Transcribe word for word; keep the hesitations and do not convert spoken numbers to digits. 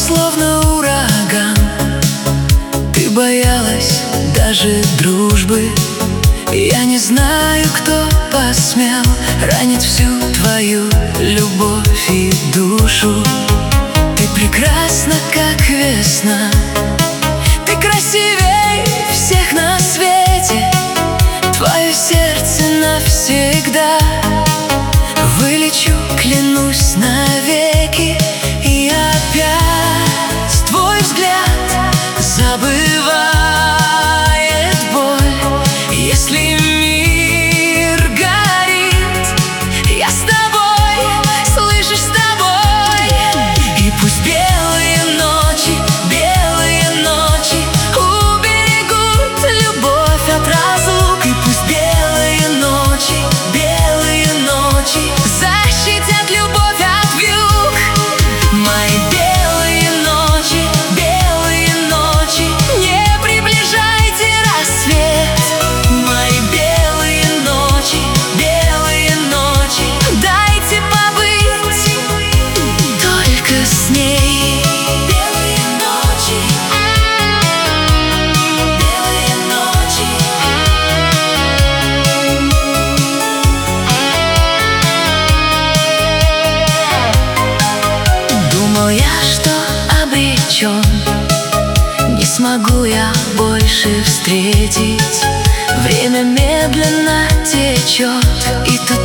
словно ураган. Ты боялась даже дружбы. Я не знаю, кто посмел ранить всю твою любовь и душу. Ты прекрасна, как весна. Ты красивей всех на свете. Твое сердце навсегда. Вылечу, клянусь, навеки. И опять твой взгляд забывает боль. Если мир горит, я с тобой, слышишь, с тобой. И пусть белые ночи, белые ночи уберегут любовь от разлук. И пусть белые ночи, белые ночи защитят любовь от вьюг. Мои белые ночи, белые ночи, не приближайте рассвет. Мои белые ночи, белые ночи, дайте побыть только с ней. Белые ночи, белые ночи. Думал я, что обречен, не смогу я больше встретить. Время медленно течет, и тут